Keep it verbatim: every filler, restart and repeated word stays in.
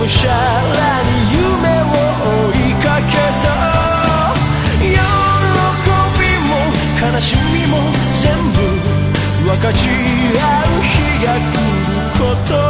むしゃらに夢を追いかけた。喜びも悲しみも全部分かち合う日が来ること